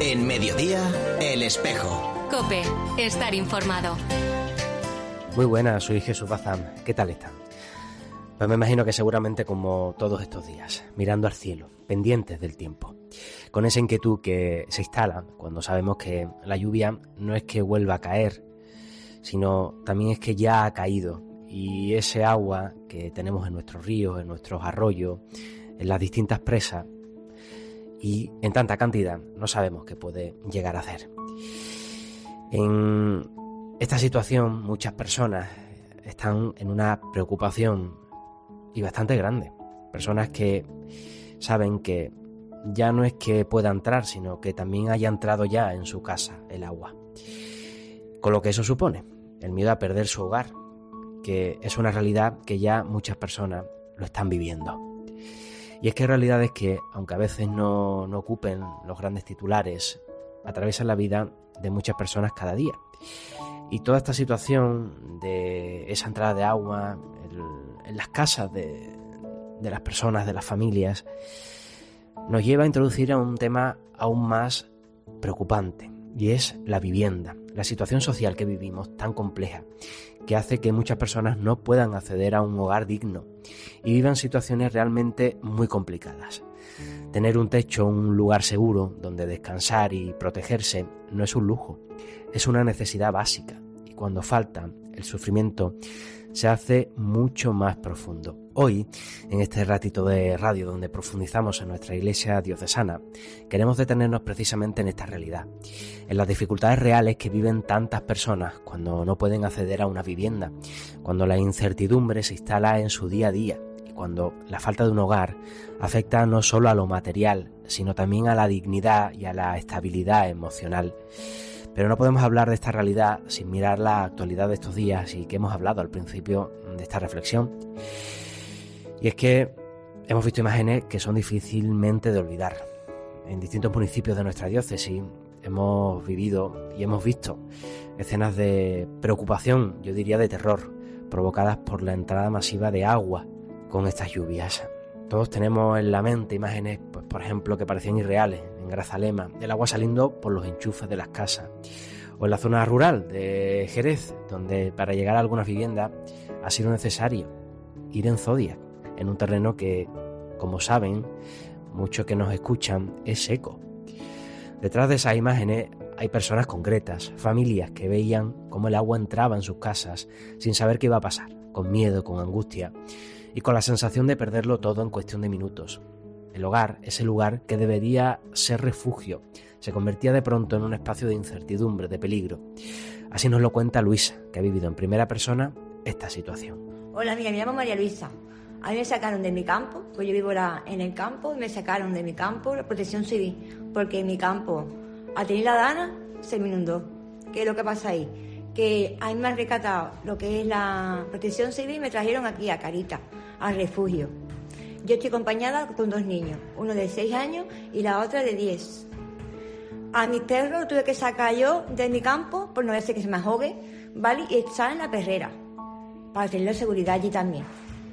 En Mediodía, El Espejo. COPE, estar informado. Muy buenas, soy Jesús Bazán. ¿Qué tal están? Pues me imagino que seguramente como todos estos días, mirando al cielo, pendientes del tiempo, con esa inquietud que se instala cuando sabemos que la lluvia no es que vuelva a caer, sino también es que ya ha caído, y ese agua que tenemos en nuestros ríos, en nuestros arroyos, en las distintas presas, y en tanta cantidad no sabemos qué puede llegar a hacer. En esta situación muchas personas están en una preocupación y bastante grande. Personas que saben que ya no es que pueda entrar, sino que también haya entrado ya en su casa el agua. Con lo que eso supone, el miedo a perder su hogar, que es una realidad que ya muchas personas lo están viviendo. Y es que hay realidades que, aunque a veces no ocupen los grandes titulares, atraviesan la vida de muchas personas cada día. Y toda esta situación de esa entrada de agua en las casas de las personas, de las familias, nos lleva a introducir a un tema aún más preocupante, y es la vivienda, la situación social que vivimos tan compleja, que hace que muchas personas no puedan acceder a un hogar digno y vivan situaciones realmente muy complicadas. Tener un techo, un lugar seguro donde descansar y protegerse no es un lujo, es una necesidad básica, y cuando falta, el sufrimiento se hace mucho más profundo. Hoy, en este ratito de radio donde profundizamos en nuestra iglesia diocesana, queremos detenernos precisamente en esta realidad, en las dificultades reales que viven tantas personas cuando no pueden acceder a una vivienda, cuando la incertidumbre se instala en su día a día, y cuando la falta de un hogar afecta no solo a lo material, sino también a la dignidad y a la estabilidad emocional. Pero no podemos hablar de esta realidad sin mirar la actualidad de estos días y que hemos hablado al principio de esta reflexión. Y es que hemos visto imágenes que son difícilmente de olvidar. En distintos municipios de nuestra diócesis hemos vivido y hemos visto escenas de preocupación, yo diría de terror, provocadas por la entrada masiva de agua con estas lluvias. Todos tenemos en la mente imágenes, pues, por ejemplo, que parecían irreales en Grazalema, el agua saliendo por los enchufes de las casas, o en la zona rural de Jerez, donde para llegar a algunas viviendas ha sido necesario ir en Zodiac, en un terreno que, como saben, muchos que nos escuchan, es seco. Detrás de esas imágenes hay personas concretas, familias que veían cómo el agua entraba en sus casas sin saber qué iba a pasar, con miedo, con angustia y con la sensación de perderlo todo en cuestión de minutos. El hogar, ese lugar que debería ser refugio, se convertía de pronto en un espacio de incertidumbre, de peligro. Así nos lo cuenta Luisa, que ha vivido en primera persona esta situación. Hola, amiga, me llamo María Luisa. A mí me sacaron de mi campo, pues yo vivo en el campo, y me sacaron de mi campo la protección civil, porque en mi campo, a tener la dana, se me inundó. ¿Qué es lo que pasa ahí? Que a mí me han rescatado lo que es la protección civil y me trajeron aquí a Carita, al refugio. Yo estoy acompañada con 2 niños, uno de 6 años y la otra de 10. A mis perros lo tuve que sacar yo de mi campo, por no hacer que se me ahogue, ¿vale? Y estar en la perrera, para tener seguridad allí también.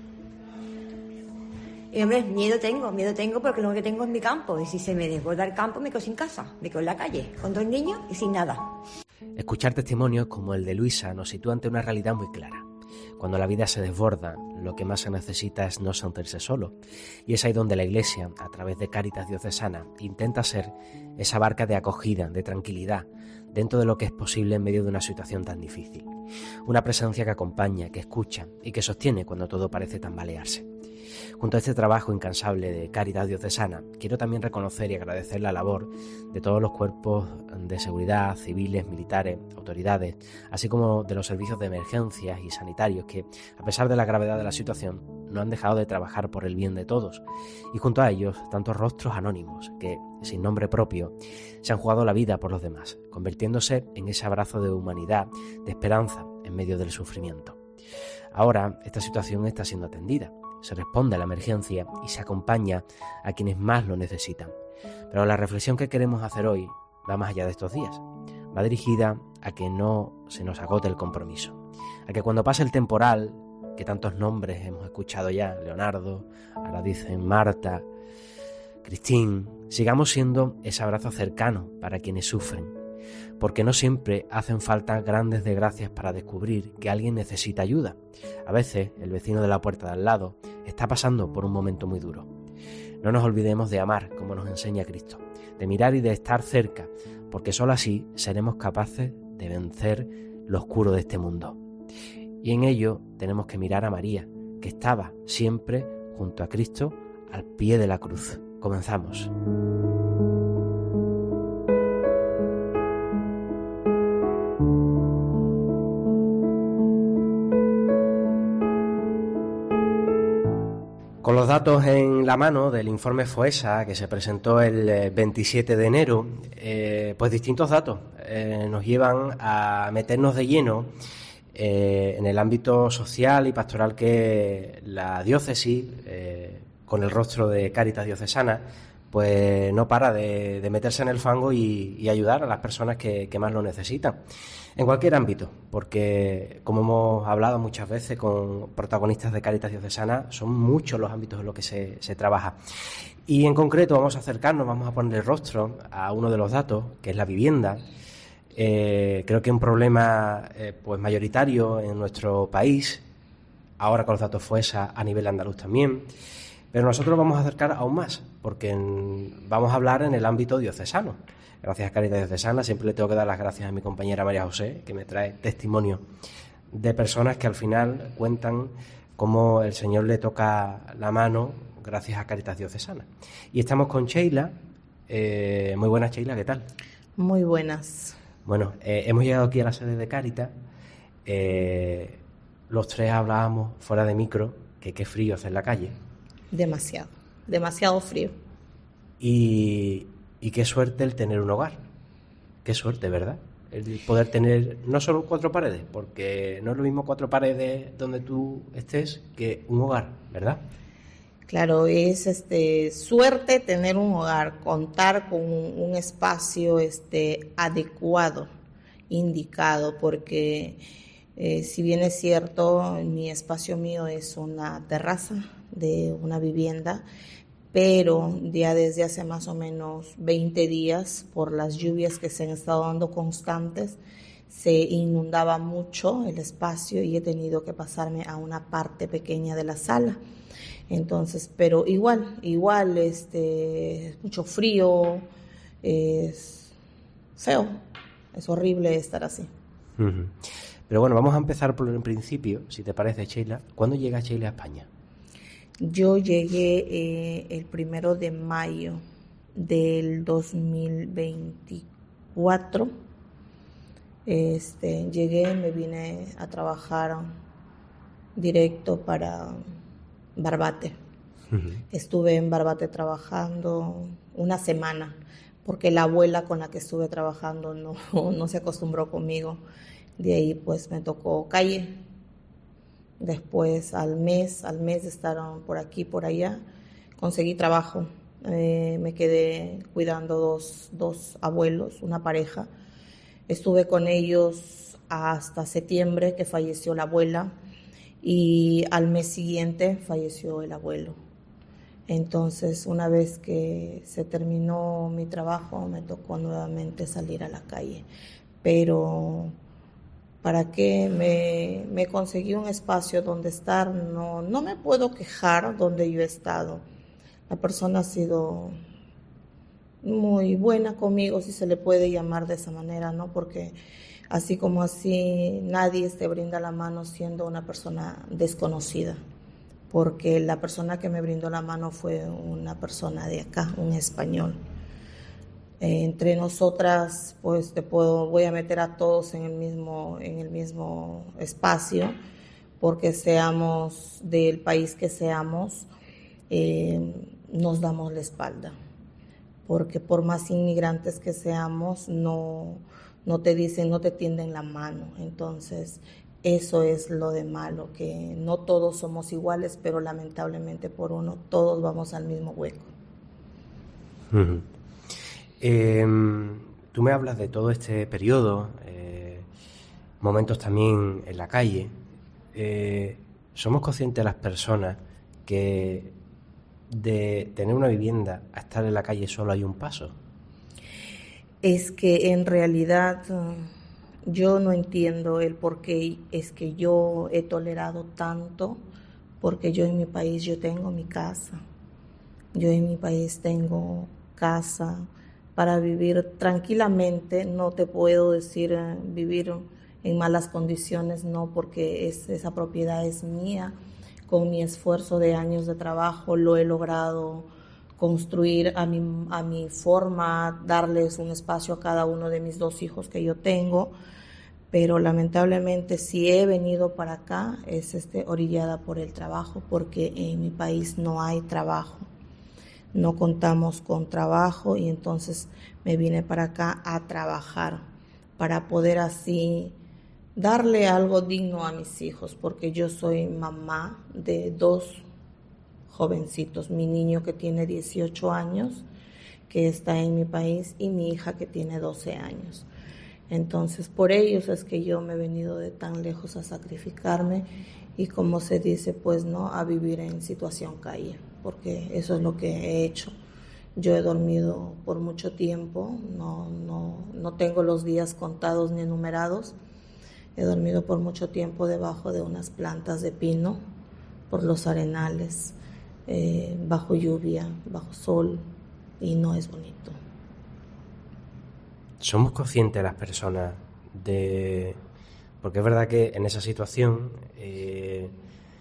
Y hombre, miedo tengo porque lo que tengo es mi campo, y si se me desborda el campo me quedo sin casa, me quedo en la calle, con 2 niños y sin nada. Escuchar testimonios como el de Luisa nos sitúa ante una realidad muy clara. Cuando la vida se desborda, lo que más se necesita es no sentirse solo. Y es ahí donde la Iglesia, a través de Cáritas Diocesana, intenta ser esa barca de acogida, de tranquilidad, dentro de lo que es posible en medio de una situación tan difícil. Una presencia que acompaña, que escucha y que sostiene cuando todo parece tambalearse. Junto a este trabajo incansable de Cáritas Diocesana, quiero también reconocer y agradecer la labor de todos los cuerpos de seguridad, civiles, militares, autoridades, así como de los servicios de emergencias y sanitarios que, a pesar de la gravedad de la situación, no han dejado de trabajar por el bien de todos. Y junto a ellos, tantos rostros anónimos que, sin nombre propio, se han jugado la vida por los demás, convirtiéndose en ese abrazo de humanidad, de esperanza en medio del sufrimiento. Ahora, esta situación está siendo atendida. Se responde a la emergencia y se acompaña a quienes más lo necesitan. Pero la reflexión que queremos hacer hoy va más allá de estos días. Va dirigida a que no se nos agote el compromiso. A que cuando pase el temporal, que tantos nombres hemos escuchado ya, Leonardo, ahora dicen Marta, Cristín, sigamos siendo ese abrazo cercano para quienes sufren, porque no siempre hacen falta grandes desgracias para descubrir que alguien necesita ayuda. A veces el vecino de la puerta de al lado está pasando por un momento muy duro. No nos olvidemos de amar como nos enseña Cristo, de mirar y de estar cerca, porque solo así seremos capaces de vencer lo oscuro de este mundo. Y en ello tenemos que mirar a María, que estaba siempre junto a Cristo al pie de la cruz. Comenzamos. Con los datos en la mano del informe FOESA que se presentó el 27 de enero, pues distintos datos nos llevan a meternos de lleno en el ámbito social y pastoral que la diócesis, con el rostro de Cáritas Diocesana, pues no para de meterse en el fango y ayudar a las personas que más lo necesitan. En cualquier ámbito, porque como hemos hablado muchas veces con protagonistas de Cáritas Diocesana, son muchos los ámbitos en los que se trabaja. Y en concreto vamos a acercarnos, vamos a ponerle rostro a uno de los datos, que es la vivienda. Creo que es un problema pues mayoritario en nuestro país, ahora con los datos FOESA a nivel andaluz también, pero nosotros vamos a acercar aún más, porque vamos a hablar en el ámbito diocesano. Gracias a Cáritas Diocesana, siempre le tengo que dar las gracias a mi compañera María José, que me trae testimonio de personas que al final cuentan cómo el Señor le toca la mano gracias a Cáritas Diocesana. Y estamos con Sheila. Muy buenas, Sheila, ¿qué tal? Muy buenas. Bueno, hemos llegado aquí a la sede de Cáritas. Los tres hablábamos fuera de micro que qué frío hace en la calle. Demasiado frío. Y qué suerte el tener un hogar. Qué suerte, ¿verdad? El poder tener no solo 4 paredes, porque no es lo mismo 4 paredes donde tú estés que un hogar, ¿verdad? Claro, es suerte tener un hogar, contar con un espacio adecuado, indicado, porque si bien es cierto, mi espacio mío es una terraza de una vivienda, pero ya desde hace más o menos 20 días, por las lluvias que se han estado dando constantes, se inundaba mucho el espacio y he tenido que pasarme a una parte pequeña de la sala. Entonces, pero igual, mucho frío, es feo, es horrible estar así. Uh-huh. Pero bueno, vamos a empezar por el principio, si te parece, Sheila. ¿Cuándo llega Sheila a España? Yo llegué el 1 de mayo del 2024. Llegué, me vine a trabajar directo para Barbate. Uh-huh. Estuve en Barbate trabajando una semana, porque la abuela con la que estuve trabajando no se acostumbró conmigo. De ahí pues me tocó calle. Después al mes de estar por aquí, por allá, conseguí trabajo. Me quedé cuidando dos abuelos, una pareja. Estuve con ellos hasta septiembre, que falleció la abuela, y al mes siguiente falleció el abuelo. Entonces, una vez que se terminó mi trabajo, me tocó nuevamente salir a la calle. Pero ¿para qué? Me conseguí un espacio donde estar. No me puedo quejar donde yo he estado. La persona ha sido muy buena conmigo, si se le puede llamar de esa manera, ¿no? Porque así como así nadie te brinda la mano siendo una persona desconocida. Porque la persona que me brindó la mano fue una persona de acá, un español. Entre nosotras, pues voy a meter a todos en el mismo espacio, porque seamos del país que seamos, nos damos la espalda. Porque por más inmigrantes que seamos, no te dicen, no te tienden la mano. Entonces, eso es lo de malo, que no todos somos iguales, pero lamentablemente por uno, todos vamos al mismo hueco. Uh-huh. Tú me hablas de todo este periodo, momentos también en la calle. Somos conscientes de las personas que de tener una vivienda a estar en la calle solo hay un paso? Es que en realidad yo no entiendo el por qué es que yo he tolerado tanto, porque yo en mi país yo tengo mi casa. Yo en mi país tengo casa para vivir tranquilamente. No te puedo decir vivir en malas condiciones, no, porque esa propiedad es mía. Con mi esfuerzo de años de trabajo lo he logrado construir a mi forma, darles un espacio a cada uno de mis 2 hijos que yo tengo, pero lamentablemente si he venido para acá es orillada por el trabajo, porque en mi país no hay trabajo, no contamos con trabajo, y entonces me vine para acá a trabajar para poder así darle algo digno a mis hijos, porque yo soy mamá de 2 jovencitos, mi niño que tiene 18 años, que está en mi país, y mi hija que tiene 12 años. Entonces, por ellos es que yo me he venido de tan lejos a sacrificarme y, como se dice, pues no, a vivir en situación calle, porque eso es lo que he hecho. Yo he dormido por mucho tiempo, no tengo los días contados ni enumerados. He dormido por mucho tiempo debajo de unas plantas de pino, por los arenales, bajo lluvia, bajo sol, y no es bonito. ¿Somos conscientes las personas de...? Porque es verdad que en esa situación, es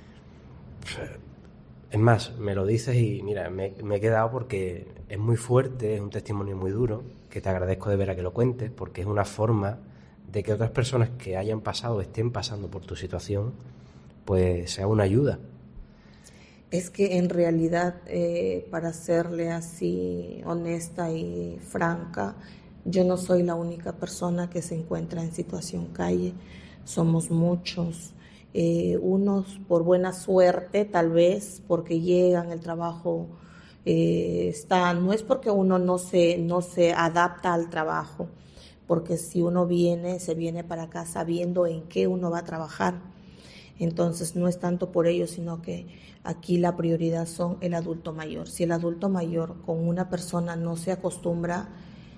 más, me lo dices y mira, me he quedado porque es muy fuerte, es un testimonio muy duro, que te agradezco de ver a que lo cuentes, porque es una forma de que otras personas que hayan pasado o estén pasando por tu situación, pues sea una ayuda. Es que en realidad, para serle así honesta y franca, yo no soy la única persona que se encuentra en situación calle. Somos muchos, unos por buena suerte, tal vez, porque llegan, el trabajo está, no es porque uno no se adapta al trabajo, porque si uno se viene para acá sabiendo en qué uno va a trabajar. Entonces no es tanto por ello, sino que aquí la prioridad son el adulto mayor. Si el adulto mayor con una persona no se acostumbra,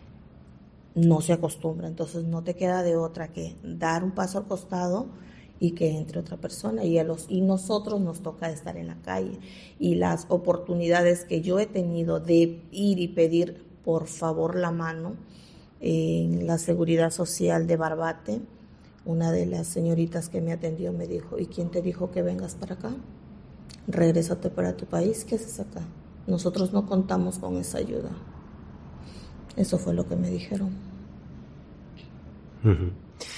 entonces no te queda de otra que dar un paso al costado y que entre otra persona, y nosotros nos toca estar en la calle. Y las oportunidades que yo he tenido de ir y pedir por favor la mano en la Seguridad Social de Barbate, una de las señoritas que me atendió me dijo: ¿y quién te dijo que vengas para acá? Regrésate para tu país, ¿qué haces acá? Nosotros no contamos con esa ayuda. Eso fue lo que me dijeron. Uh-huh.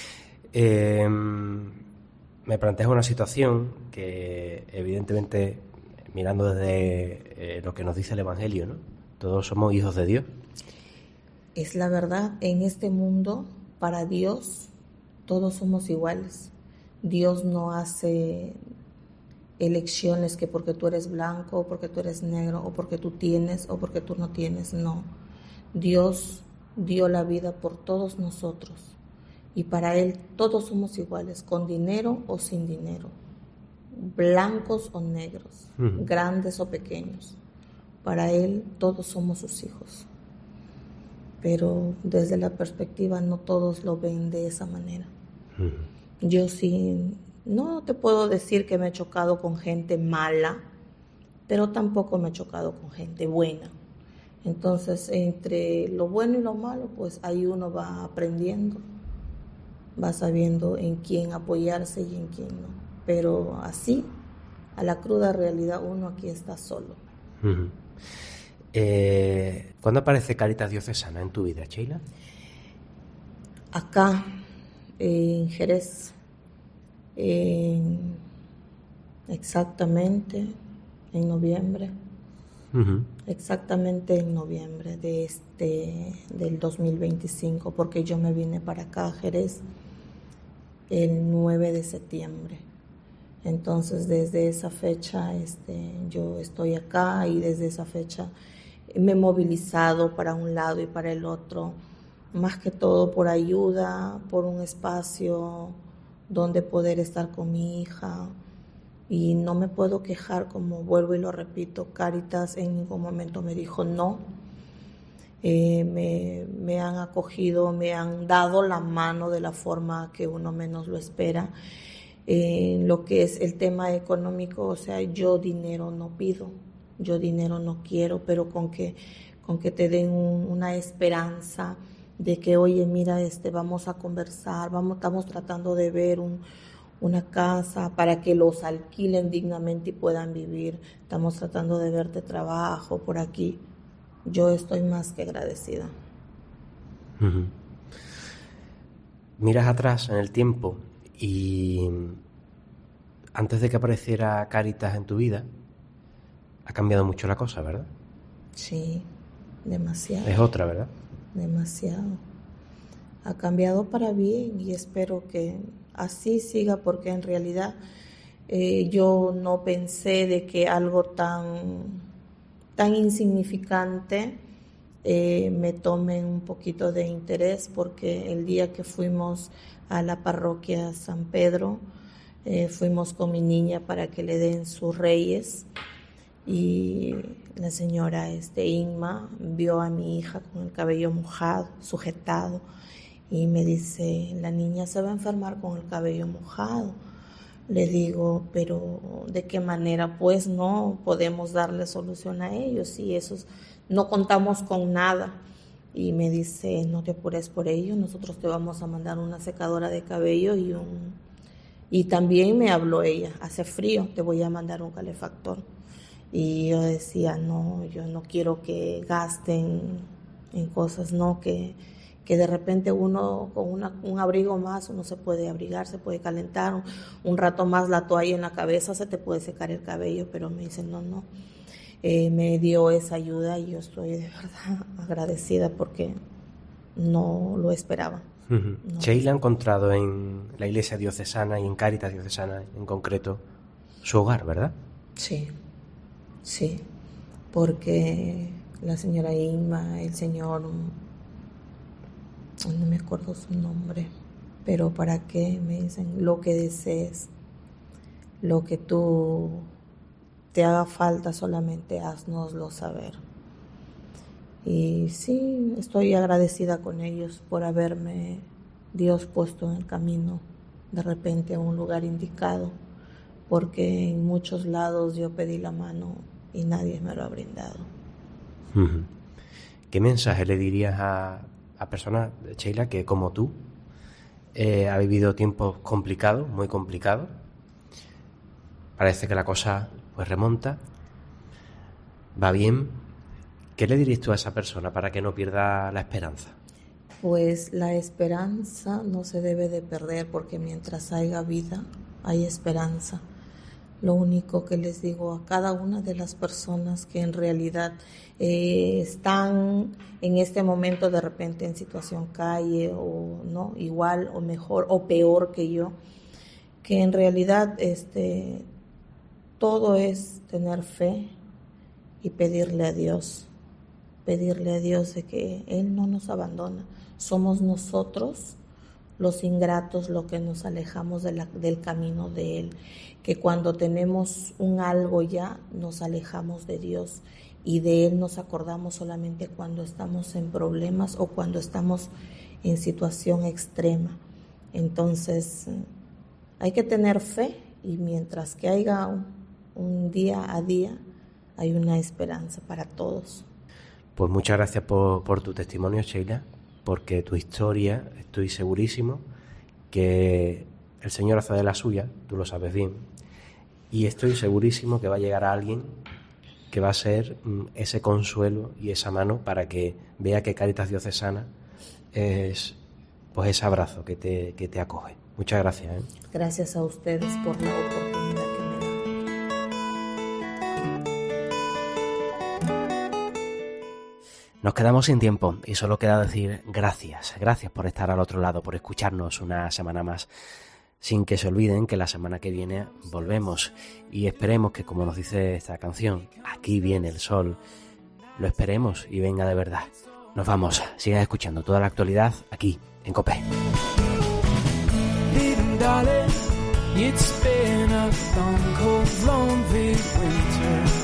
Me planteas una situación que evidentemente, mirando desde lo que nos dice el Evangelio, ¿no? Todos somos hijos de Dios. Es la verdad, en este mundo, para Dios, todos somos iguales. Dios no hace elecciones que porque tú eres blanco, o porque tú eres negro, o porque tú tienes, o porque tú no tienes, no. Dios dio la vida por todos nosotros, y para Él todos somos iguales, con dinero o sin dinero, blancos o negros, grandes o pequeños. Para Él todos somos sus hijos. Pero desde la perspectiva no todos lo ven de esa manera. Yo sí, no te puedo decir que me he chocado con gente mala, pero tampoco me he chocado con gente buena. Entonces, entre lo bueno y lo malo, pues ahí uno va aprendiendo, va sabiendo en quién apoyarse y en quién no. Pero así, a la cruda realidad, uno aquí está solo. ¿Cuándo aparece Cáritas Diocesana en tu vida, Sheila? Acá, en Jerez, exactamente en noviembre. Exactamente en noviembre del 2025, porque yo me vine para acá a Jerez el 9 de septiembre. Entonces, desde esa fecha yo estoy acá, y desde esa fecha me he movilizado para un lado y para el otro, más que todo por ayuda, por un espacio donde poder estar con mi hija Y no me puedo quejar, como vuelvo y lo repito, Cáritas en ningún momento me dijo no. Me han acogido, me han dado la mano de la forma que uno menos lo espera. Lo que es el tema económico, o sea, yo dinero no pido, yo dinero no quiero, pero con que te den una esperanza de que, oye, mira, vamos a conversar, estamos tratando de ver una casa para que los alquilen dignamente y puedan vivir, estamos tratando de verte trabajo por aquí. Yo estoy más que agradecida. Uh-huh. Miras atrás en el tiempo y antes de que apareciera Cáritas en tu vida, ha cambiado mucho la cosa, ¿verdad? Sí, demasiado. Es otra, ¿verdad? Demasiado. Ha cambiado para bien y espero que así siga, porque en realidad yo no pensé de que algo tan insignificante me tome un poquito de interés, porque el día que fuimos a la parroquia San Pedro, fuimos con mi niña para que le den sus reyes, y la señora Inma vio a mi hija con el cabello mojado, sujetado, y me dice, la niña se va a enfermar con el cabello mojado. Le digo, pero ¿de qué manera? Pues no podemos darle solución a ellos, si esos no contamos con nada. Y me dice, no te apures por ello, nosotros te vamos a mandar una secadora de cabello y también me habló ella, hace frío, te voy a mandar un calefactor. Y yo decía, no, yo no quiero que gasten en cosas, no, que de repente uno con un abrigo más, uno se puede abrigar, se puede calentar, un rato más la toalla en la cabeza, se te puede secar el cabello, pero me dicen no. Me dio esa ayuda y yo estoy de verdad agradecida porque no lo esperaba. Uh-huh. No. Sheila ha encontrado en la iglesia diocesana y en Cáritas diocesana en concreto su hogar, ¿verdad? Sí, porque la señora Inma, el señor, no me acuerdo su nombre, pero ¿para qué? Me dicen, lo que desees, lo que tú te haga falta, solamente haznoslo saber. Y sí, estoy agradecida con ellos por haberme Dios puesto en el camino de repente a un lugar indicado, porque en muchos lados yo pedí la mano y nadie me lo ha brindado. Uh-huh. ¿Qué mensaje le dirías a personas, Sheila, que como tú ha vivido tiempos complicados, muy complicados? Parece que la cosa pues remonta, va bien. ¿Qué le dirías tú a esa persona para que no pierda la esperanza? Pues la esperanza no se debe de perder, porque mientras haya vida, hay esperanza. Lo único que les digo a cada una de las personas que en realidad están en este momento de repente en situación calle o no, igual o mejor o peor que yo, que en realidad todo es tener fe y pedirle a Dios de que Él no nos abandona. Somos nosotros los ingratos los que nos alejamos del camino de Él, que cuando tenemos un algo ya nos alejamos de Dios y de Él nos acordamos solamente cuando estamos en problemas o cuando estamos en situación extrema. Entonces hay que tener fe, y mientras que haya un día a día hay una esperanza para todos. Pues muchas gracias por tu testimonio, Sheila, porque tu historia, estoy segurísimo que el Señor hace de la suya, tú lo sabes bien, y estoy segurísimo que va a llegar a alguien que va a ser ese consuelo y esa mano para que vea que Cáritas Diocesana es pues ese abrazo que te acoge. Muchas gracias. Gracias a ustedes por la oportunidad que me dan. Nos quedamos sin tiempo y solo queda decir gracias. Gracias por estar al otro lado, por escucharnos una semana más. Sin que se olviden que la semana que viene volvemos y esperemos que, como nos dice esta canción, aquí viene el sol, lo esperemos y venga de verdad. Nos vamos, sigan escuchando toda la actualidad aquí en COPE. Darling, it's been a long, cold, lonely winter.